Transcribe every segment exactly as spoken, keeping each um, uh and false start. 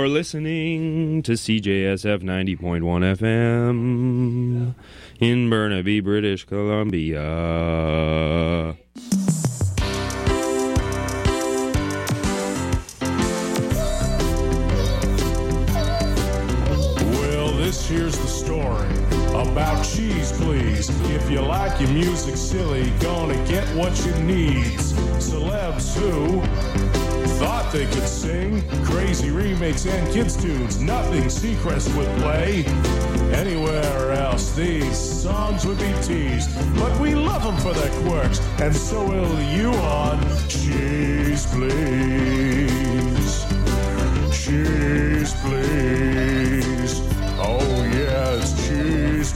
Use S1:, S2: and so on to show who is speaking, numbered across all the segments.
S1: You're listening to C J S F ninety point one F M in Burnaby, British Columbia.
S2: Well, this here's the story about Cheese Please. If you like your music silly, gonna get what you need. Celebs who thought they could sing crazy remakes and kids' tunes. Nothing Seacrest would play anywhere else. These songs would be teased, but we love them for their quirks, and so will you on Cheese Please. Cheese Please. Oh yeah, it's Cheese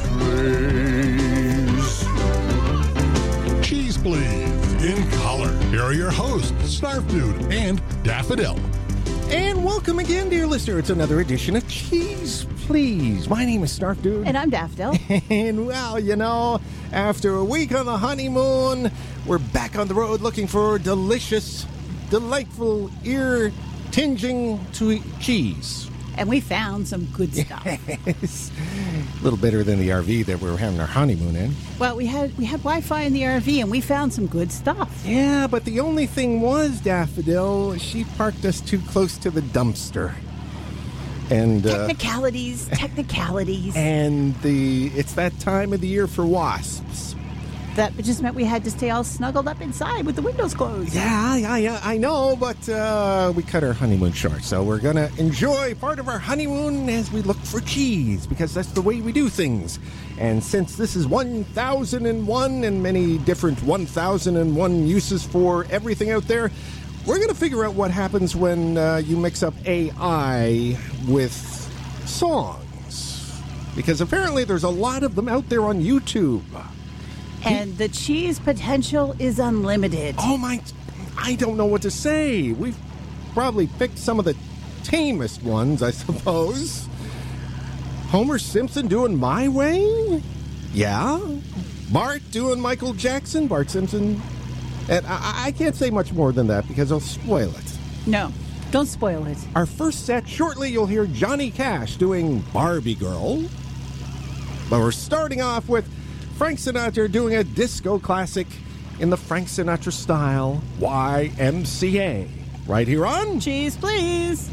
S2: Please.
S3: Cheese Please. In color. Here are your hosts, Snarf Dude and Daffodil.
S4: And welcome again, dear listener. It's another edition of Cheese Please. My name is Snarf Dude.
S5: And I'm Daffodil.
S4: And, well, you know, after a week on the honeymoon, we're back on the road looking for delicious, delightful, ear-tinging to cheese.
S5: And we found some good stuff.
S4: Yes. A little better than the R V that we were having our honeymoon in.
S5: Well, we had we had Wi-Fi in the R V, and we found some good stuff.
S4: Yeah, but the only thing was, Daffodil, she parked us too close to the dumpster. And uh,
S5: Technicalities, technicalities.
S4: And the it's that time of the year for wasps.
S5: That just meant we had to stay all snuggled up inside with the windows closed.
S4: Yeah, yeah, yeah, I know, but uh, we cut our honeymoon short. So we're going to enjoy part of our honeymoon as we look for cheese, because that's the way we do things. And since this is one thousand one and many different one thousand one uses for everything out there, we're going to figure out what happens when uh, you mix up A I with songs. Because apparently there's a lot of them out there on YouTube.
S5: And the cheese potential is unlimited.
S4: Oh, my... I don't know what to say. We've probably picked some of the tamest ones, I suppose. Homer Simpson doing My Way? Yeah. Bart doing Michael Jackson? Bart Simpson? And I, I can't say much more than that because I'll spoil it.
S5: No, don't spoil it.
S4: Our first set, shortly you'll hear Johnny Cash doing Barbie Girl. But we're starting off with Frank Sinatra doing a disco classic in the Frank Sinatra style, Y M C A. Right here on
S5: Cheese Please.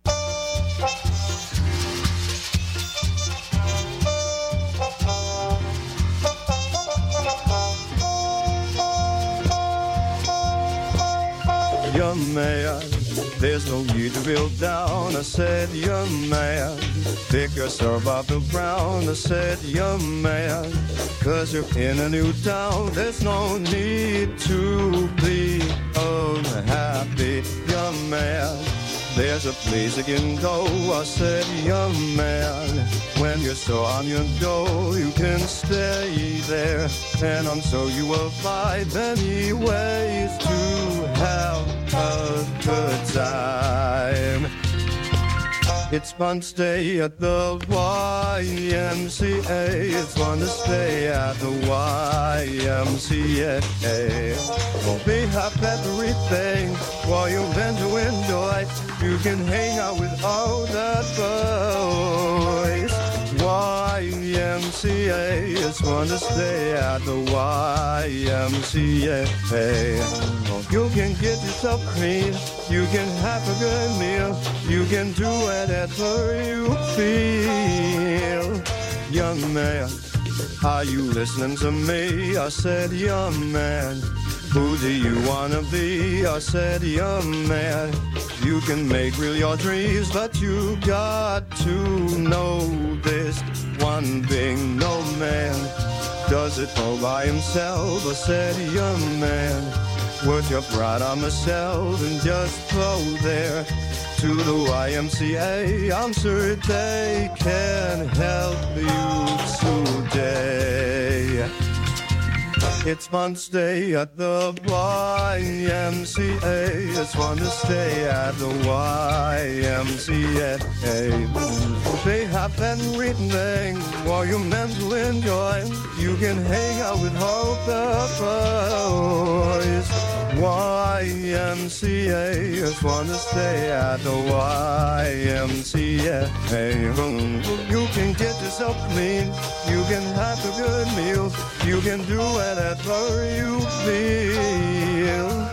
S6: Young man, there's no need to feel down. I said, young man, pick yourself up the ground. I said, young man, cause you're in a new town. There's no need to be unhappy, young man. There's a place you can go. I said, young man, when you're so on your door, you can stay there. And I'm sure you will find many ways to have a good time. It's fun to stay at the Y M C A. It's fun to stay at the Y M C A. Well, we have everything while you bend to enjoy. You can hang out with all the boys. Y M C A. It's fun to stay at the Y M C A. Well, you can get yourself clean. You can have a good meal. You can do whatever you feel. Young man, are you listening to me? I said, young man, who do you wanna be? I said, young man, you can make real your dreams, but you got to know this one thing. No man does it all by himself. I said, young man, would you right on myself and just go there to the Y M C A? I'm sure they can help you today. It's fun to stay at the Y M C A. It's fun to stay at the Y M C A. They have everything for your men to enjoy. You can hang out with all the boys. Y M C A. It's fun to stay at the Y M C A. You can get yourself clean. You can have a good meal. You can do whatever you feel.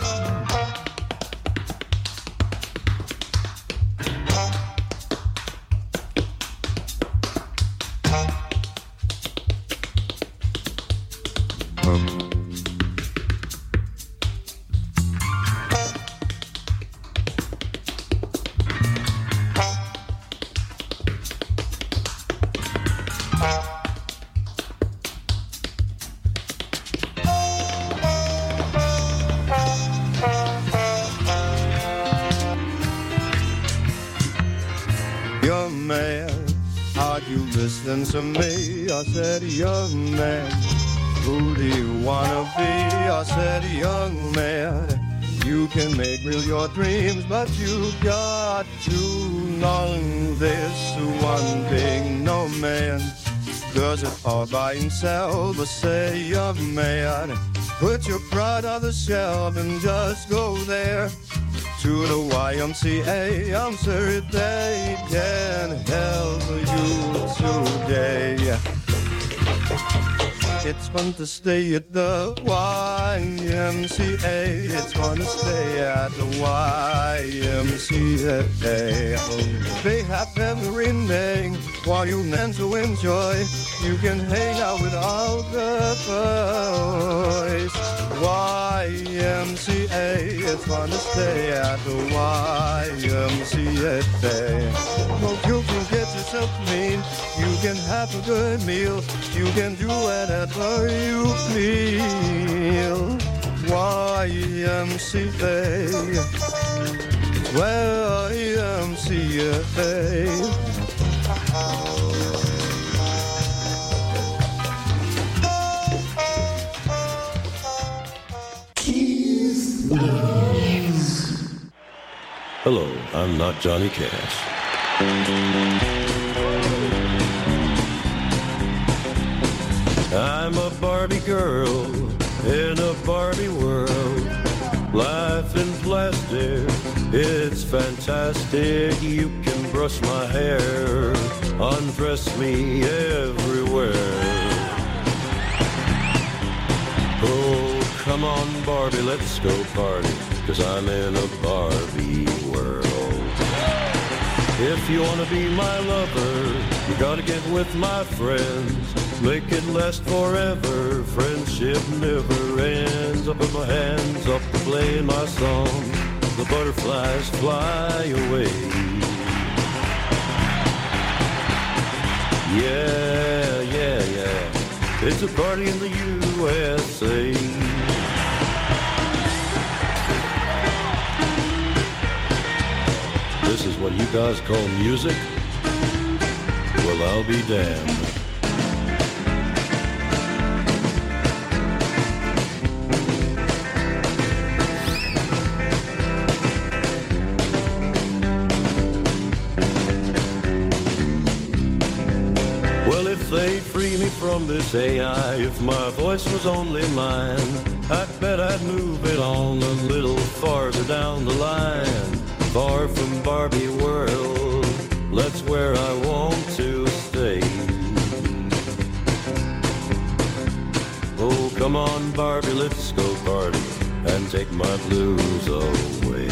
S6: Young man, are you listening to me? I said, young man, who do you wanna be? I said, young man, you can make real your dreams, but you got to know this one thing, no man does it all by himself. But say, young man, put your pride on the shelf and just go there to the Y M C A. I'm sure they can help you today. It's fun to stay at the Y M C A. It's fun to stay at the Y M C A. They have everything for you men to enjoy. You can hang out with all the boys. Y M C A. It's fun to stay at the Y M C A. Well, you can get yourself clean. You can have a good meal. You can do whatever you feel. Y M C A. Well, Y M C A.
S7: Hello, I'm not Johnny Cash. I'm a Barbie girl in a Barbie world. Life in plastic, it's fantastic. You can brush my hair, undress me everywhere. Oh, come on, Barbie, let's go party, 'cause I'm in a Barbie world. If you wanna be my lover, you gotta get with my friends. Make it last forever, friendship never ends. I put my hands up to play my song, the butterflies fly away. Yeah, yeah, yeah, it's a party in the U S A. This is what you guys call music? Well, I'll be damned. Well, if they free me from this A I, if my voice was only mine, I bet I'd move it on a little farther down the line. Far from Barbie world, that's where I want to stay. Oh, come on, Barbie, let's go party and take my blues away.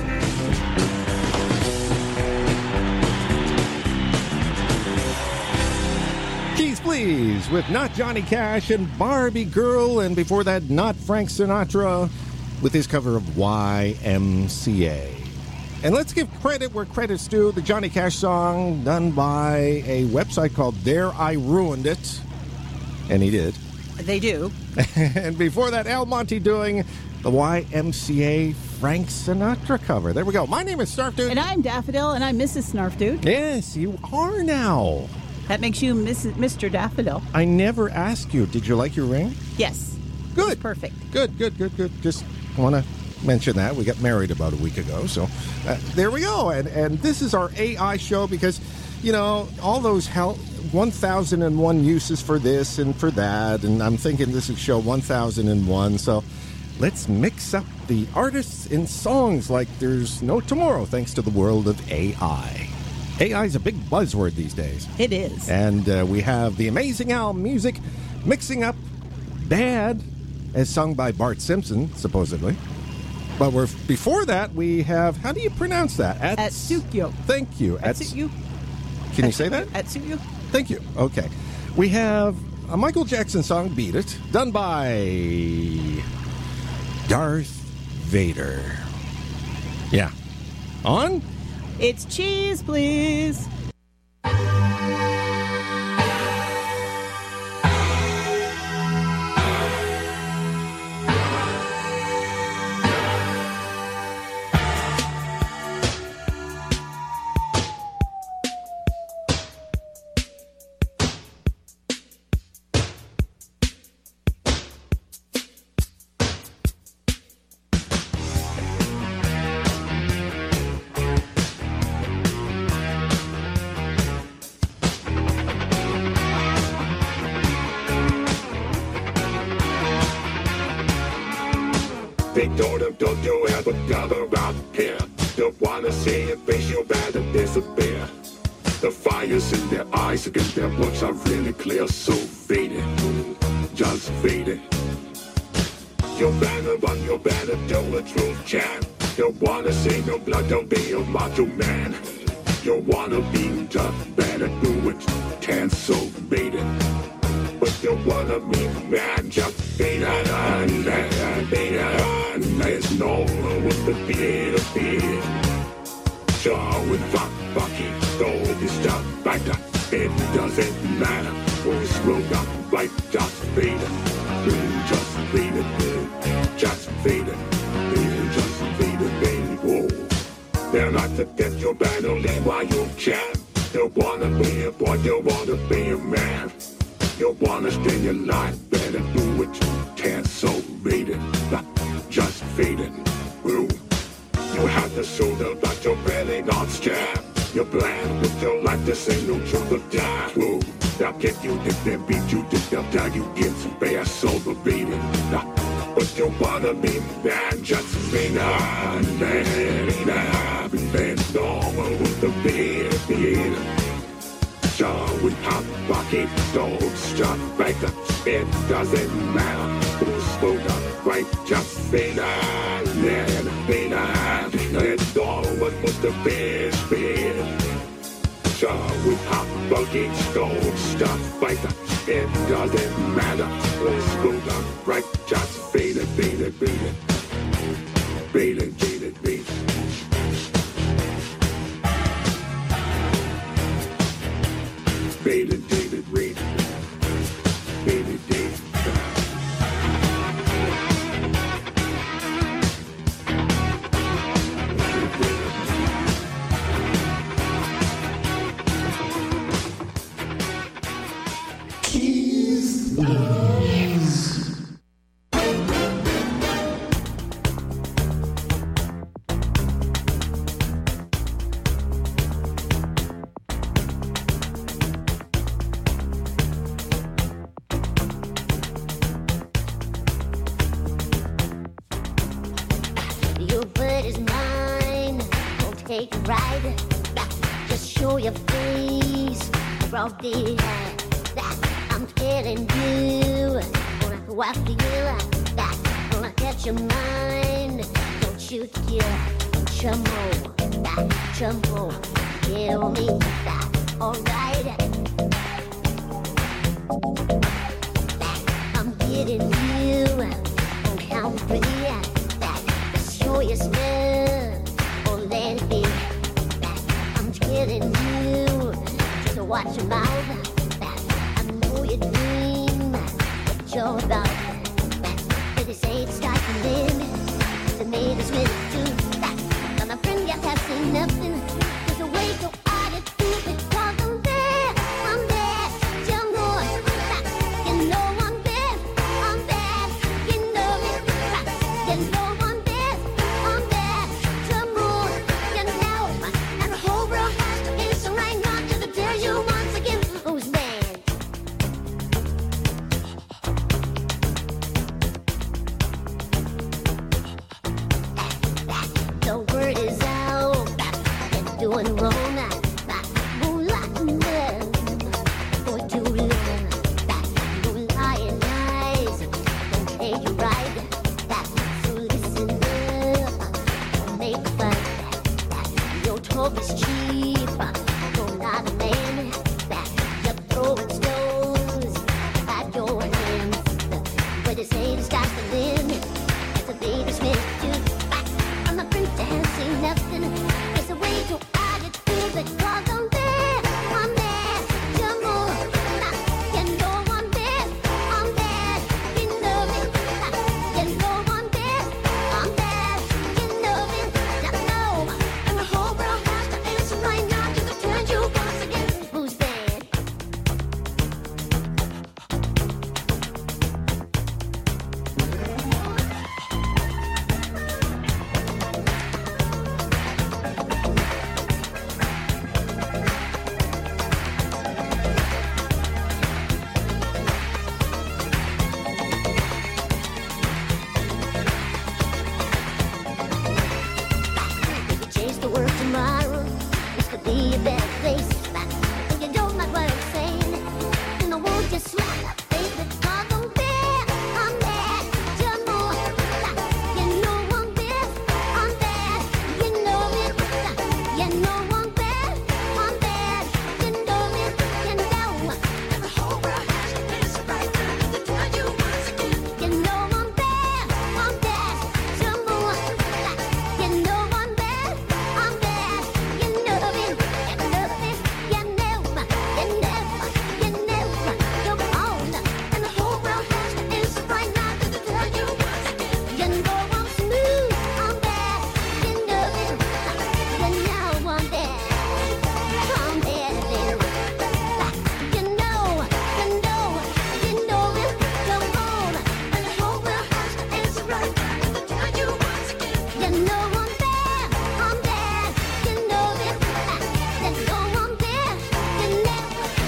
S4: Keys Please with Not Johnny Cash and Barbie Girl, and before that, Not Frank Sinatra with his cover of Y M C A. And let's give credit where credit's due. The Johnny Cash song done by a website called There I Ruined It. And he did.
S5: They do.
S4: And before that, Al Monte doing the Y M C A Frank Sinatra cover. There we go. My name is Snarf Dude.
S5: And I'm Daffodil, and I'm Missus Snarf Dude.
S4: Yes, you are now.
S5: That makes you Missus Mister Daffodil.
S4: I never asked you, did you like your ring?
S5: Yes.
S4: Good.
S5: It's perfect.
S4: Good, good, good, good. Just want to mention that. We got married about a week ago, so uh, there we go. And and this is our A I show because, you know, all those hel- one thousand one uses for this and for that, and I'm thinking this is show one thousand one, so let's mix up the artists in songs like there's no tomorrow thanks to the world of A I. A I is a big buzzword these days.
S5: It is.
S4: And uh, we have the Amazing Al music mixing up Bad as sung by Bart Simpson, supposedly. But we're before that, we have, how do you pronounce that? At,
S5: Atsukyo.
S4: Thank you.
S5: Atsukyo.
S4: Can you say that?
S5: Atsukyo.
S4: Thank you. Okay. We have a Michael Jackson song, Beat It, done by Darth Vader. Yeah. On?
S5: It's cheese, please.
S8: They told him, don't you ever come around here. Don't wanna see your face, you better disappear. The fire's in their eyes again, their looks are really clear, so faded, just faded. You better run, you better tell the truth, champ. You wanna see no blood, don't be a macho man. You wanna be tough, better do it, can so faded. But you wanna be man, just fade it on, fade it on. There's no one with the beard of beard. Shaw with fuck, fucky, gold is stuff like that. It doesn't matter who's wrong up, right, just fade it. Just fade it, just fade it, just fade it, baby, whoa. They're not to get your battle, leave while you can. You wanna be a boy, you wanna be a man. You wanna stay your life, better do it. Can't so read it, just fade it. Ooh. You have to show the but you're really not scared. You're bland with your life, this ain't no truth or die. Ooh. They'll get you, if they beat you, then they'll die. You get some bad soul to beat it. But you wanna be man, just be not man, man, man, no one with the beard, beard. So we hot bucket, don't stop back up. It doesn't matter who's spoke up, right? Just be that, man, be that. It's all what was the best bit. So we hot bucket, don't stop back up. It doesn't matter who's spoke up, right? Just beat it, beat it, beat it. Beat it, beat it, beat it. David, David, Reed. David, David. Keys.
S9: Take a ride, just show your face, from the I'm telling you, gonna go after you, gonna catch your mind, don't you kill, Chumbo, Chumbo, kill me, alright. I'm getting you, on count three, just show your smell. Let it be. I'm killing you. Just watch your mouth. I know you dream what you're about. But they say it's got a limit. They made us with it too. But my friend, you have seen nothing. There's a way to out it too. Because I'm bad. I'm bad. Young boy. You know I'm bad. I'm bad. better place. If you don't like what I'm saying, then I won't just slap, baby, 'cause I'm bad, I'm bad, just more. You know I'm bad, I'm bad, you know it. You know I'm bad, I'm bad, you know it, you know. The whole world has to miss right now to tell you once again. You know I'm bad, I'm bad, just more. You know I'm bad, I'm bad, you know it, you know it, you know, you know, you know. Come on, and the whole world has to miss right now to tell you once again. You know I'm smooth, I'm bad, you know it. You know I'm bad, I'm bad, baby. You know, you know, you know it. Come on, and the whole world has to miss right now to tell you once again. You know I'm bad, I'm bad, you know it. You know I'm bad, you know.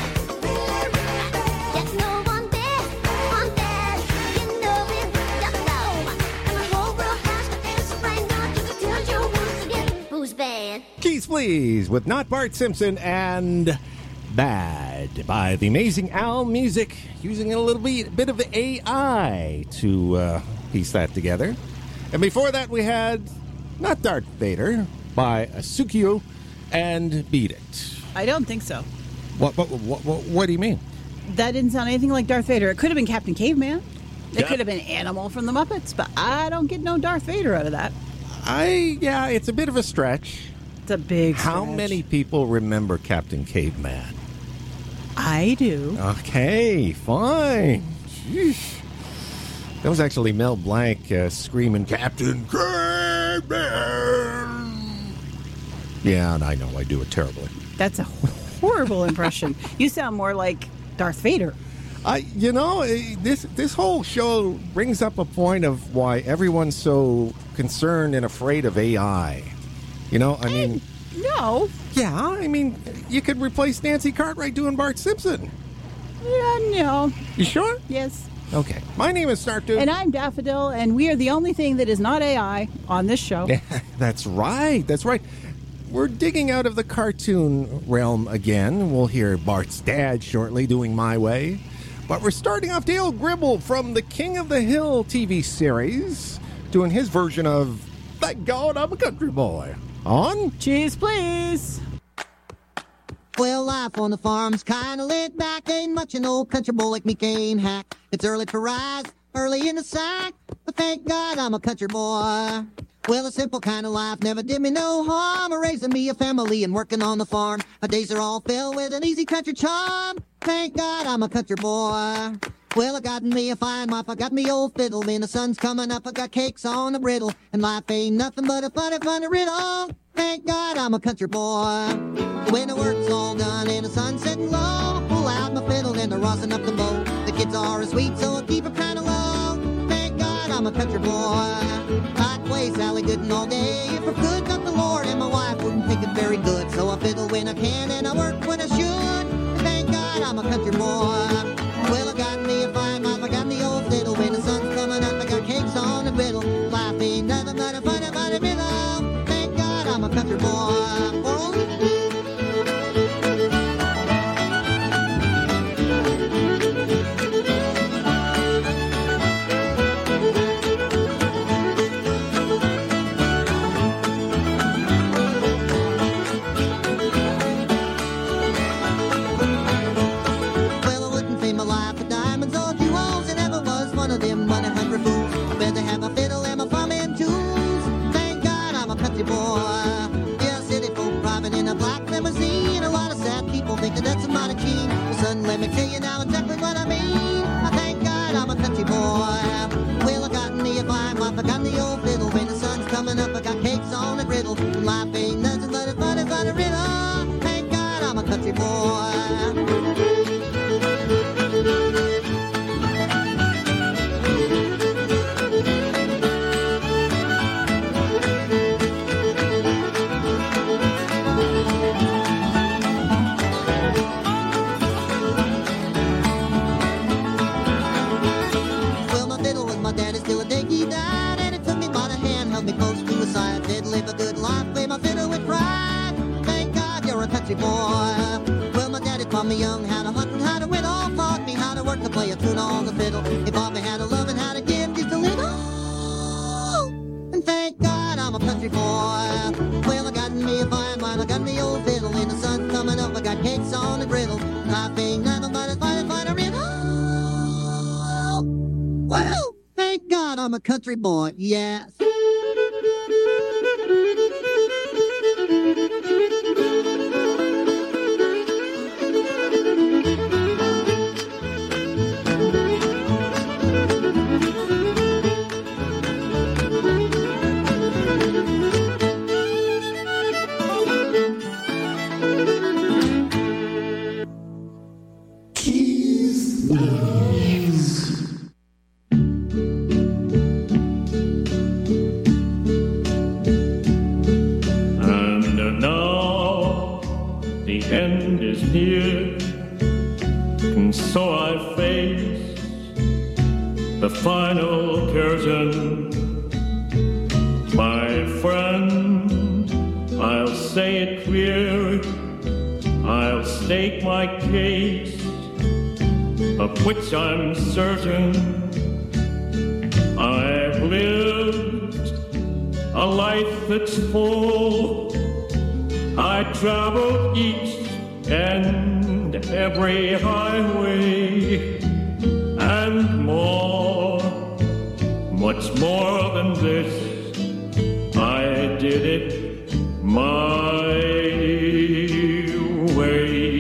S9: You know I'm bad, I'm bad, you know it. You know, and the whole world has to miss right now to tell you once again. Who's bad?
S4: Keys Please with Not Bart Simpson and Bad by the amazing Al Music, using a little bit, bit of A I to uh, piece that together. And before that, we had Not Darth Vader by Asukio and Beat It.
S5: I don't think so.
S4: What, what, what, what, what do you mean?
S5: That didn't sound anything like Darth Vader. It could have been Captain Caveman. It
S4: Yeah.
S5: could have been Animal from the Muppets, but I don't get no Darth Vader out of that.
S4: I, yeah, it's a bit of a stretch.
S5: It's a big
S4: How
S5: stretch.
S4: many people remember Captain Caveman?
S5: I do.
S4: Okay, fine. Sheesh. That was actually Mel Blanc uh, screaming, Captain Caveman! Yeah, and I know I do it terribly.
S5: That's a horrible impression. You sound more like Darth Vader.
S4: I, you know, eh, this this whole show brings up a point of why everyone's so concerned and afraid of A I. You know, I mean,
S5: No.
S4: yeah, I mean, you could replace Nancy Cartwright doing Bart Simpson.
S5: Yeah, no.
S4: You sure?
S5: Yes.
S4: Okay. My name is Snarf Dude.
S5: And I'm Daffodil, and we are the only thing that is not A I on this show.
S4: That's right. That's right. We're digging out of the cartoon realm again. We'll hear Bart's dad shortly doing My Way. But we're starting off Dale Gribble from the King of the Hill T V series, doing his version of Thank God I'm a Country Boy. On
S5: Cheese, please.
S10: Well, life on the farm's kinda laid back. Ain't much an old country boy like me can hack. It's early to rise, early in the sack, but thank God I'm a country boy. Well, a simple kind of life never did me no harm. Raising me a family and working on the farm. My days are all filled with an easy country charm. Thank God I'm a country boy. Well, I got me a fine wife, I got me old fiddle. When the sun's coming up, I got cakes on the brittle. And life ain't nothing but a funny, funny riddle. Thank God I'm a country boy. When the work's all done and the sun's setting low, I pull out my fiddle and they're rossing up the bow. The kids are sweet, so I keep it kinda low. Thank God I'm a country boy. I'd play Sally Gooden all day if I could, but the Lord and my wife wouldn't think it very good. So I fiddle when I can and I work when I should. Thank God I'm a country boy. Well, I got me a fine wife, I got me old fiddle. When the sun's coming up, I got cakes on the griddle. Life ain't nothing but a funny, funny riddle. Thank God I'm a country boy. Let me tell you now exactly what I mean. I thank God I'm a country boy. Well, I got me a fine wife, I got the old fiddle. When the sun's coming up, I got cakes on the griddle. Life ain't nothing but a funny, funny riddle. Thank God I'm a country boy. Boy, boy. Well, my daddy taught me young how to hunt and how to whittle, taught me how to work to play a tune on the fiddle. He taught me how to love and how to give just a little. And thank God I'm a country boy. Well, I got me a fine wine, I got me old fiddle. In the sun coming up, I got cakes on the griddle. And I think nothing but a fine, fine, a riddle. Well, thank God I'm a country boy, yes.
S11: The final curtain, my friend, I'll say it clear, I'll state my case, of which I'm certain. I've lived a life that's full, I traveled each and every highway, and more, much more than this, I did it my way.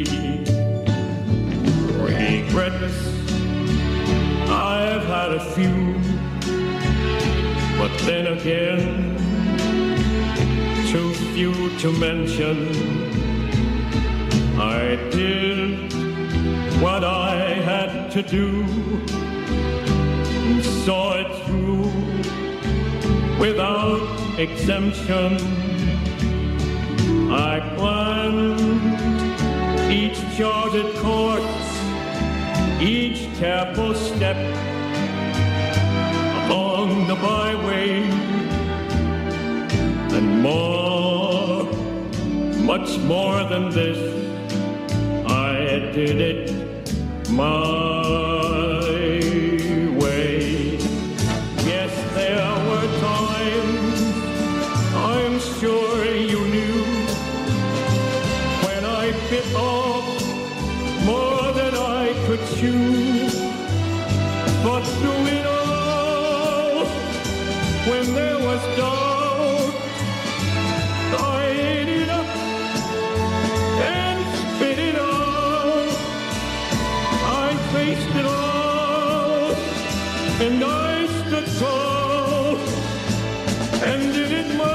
S11: Regrets, I've had a few, but then again, too few to mention. I did what I had to do, and saw it through without exemption. I planned each charted course, each careful step along the byway, and more, much more than this, I did it my way. Yes, there were times, I'm sure you knew, when I bit off more than I could chew. But through it all, when there was doubt, I ate it up and spit it out. I faced it all, and I stood tall, and did it my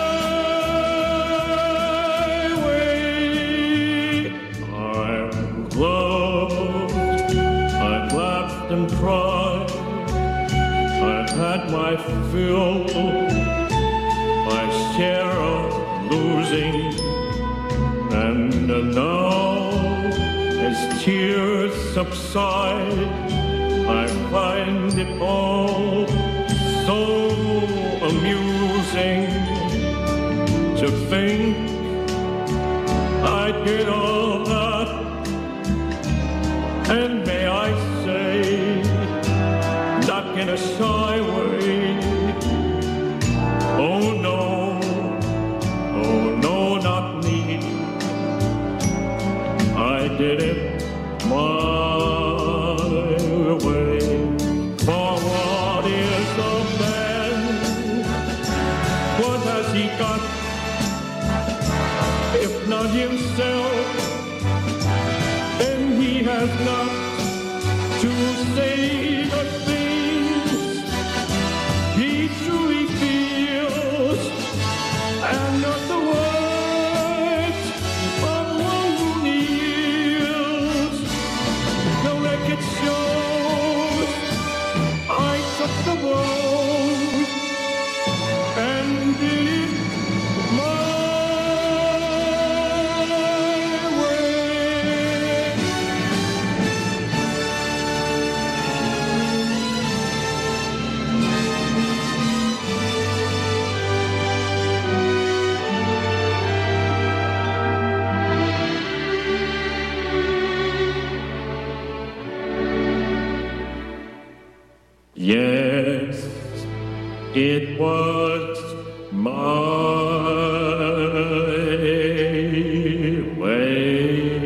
S11: way. I've loved, I've laughed and cried, I've had my fill, my share of losing, and now, as tears subside, I find it all so amusing to think I did all that, and may I say, not in a shy way, oh no, oh no, not me. I did it my way. For what is a man? What has he got? If not himself, then he has not to say the things he truly feels, and not the words of one who kneels. The record shows I took the road and did it my way. It was my way.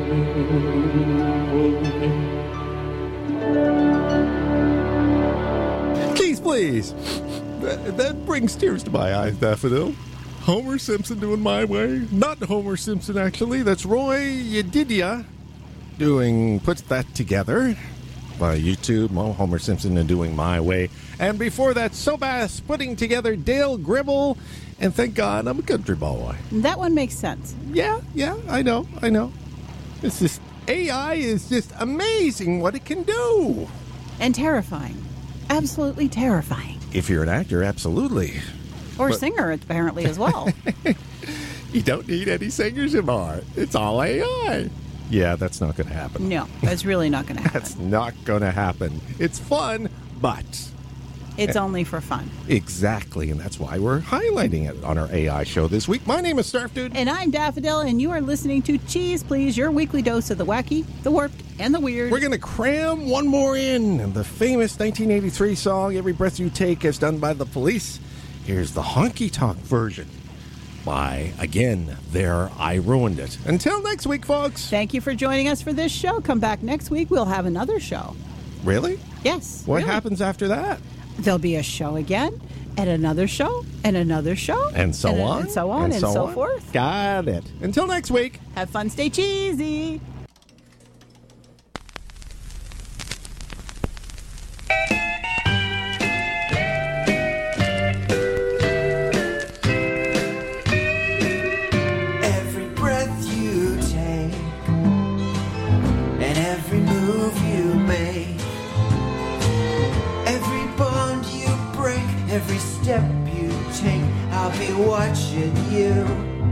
S4: Cheese, please. That, that brings tears to my eyes, Daffodil. Homer Simpson doing My Way. Not Homer Simpson, actually. That's Roy Yedidia doing Puts That Together by YouTube. Well, Homer Simpson and doing My Way. And before that, Sobass putting together Dale Gribble. And thank God I'm a country boy.
S5: That one makes sense.
S4: Yeah, yeah, I know, I know. It's just, A I is just amazing what it can do.
S5: And terrifying. Absolutely terrifying.
S4: If you're an actor, absolutely.
S5: Or
S4: But-
S5: singer, apparently, as well.
S4: You don't need any singers anymore. It's all A I. Yeah, that's not going to happen.
S5: No, that's really not going to happen.
S4: That's not going to happen. It's fun, but...
S5: It's only for fun.
S4: Exactly, and that's why we're highlighting it on our A I show this week. My name is Snarf Dude.
S5: And I'm Daffodil, and you are listening to Cheese Please, your weekly dose of the wacky, the warped, and the weird.
S4: We're going to cram one more in. The famous nineteen eighty-three song, Every Breath You Take, as done by The Police. Here's the honky tonk version by, again, There I Ruined It. Until next week, folks.
S5: Thank you for joining us for this show. Come back next week. We'll have another show.
S4: Really?
S5: Yes.
S4: What
S5: really.
S4: happens after that?
S5: There'll be a show again, and another show, and another show.
S4: And so
S5: and,
S4: on.
S5: And so on, and,
S4: so,
S5: so
S4: on.
S5: forth.
S4: Got it. Until next week.
S5: Have fun. Stay cheesy.
S12: Every breath you take and every move you make, every bond you break, every step you take, I'll be watching you.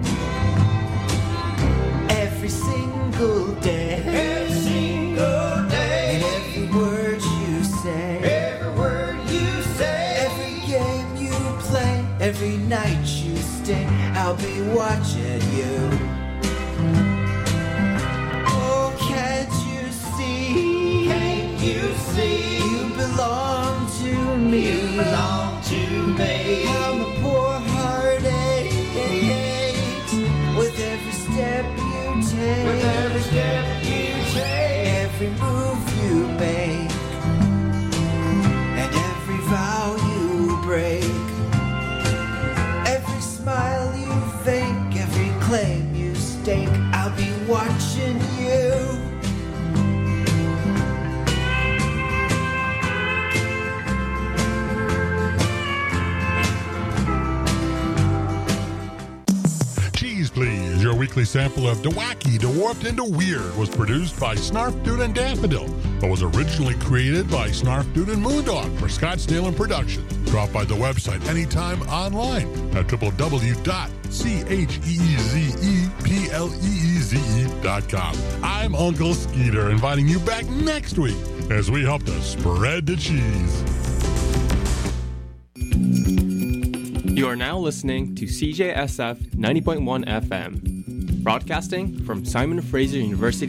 S12: Every single day, every single day, and every word you say, every word you say, every game you play, every night you stay, I'll be watching you. Oh, can't you see? Can't you see? You belong to me. You belong to me. I'm a poor heartache with every step you take. With every step you take. Every move you make and every vow you break. Every smile you fake, every claim you stake, I'll be watching you.
S3: Cheese Please, your weekly sample of the wacky, the warped, and the weird was produced by Snarf Dude and Daffodil, but was originally created by Snarf Dude and Moondog for Scottsdale and Production. Drop by the website anytime online at w w w dot cheezepleeze dot com. I'm Uncle Skeeter, inviting you back next week as we help to spread the cheese.
S13: You are now listening to C J S F ninety point one F M, broadcasting from Simon Fraser University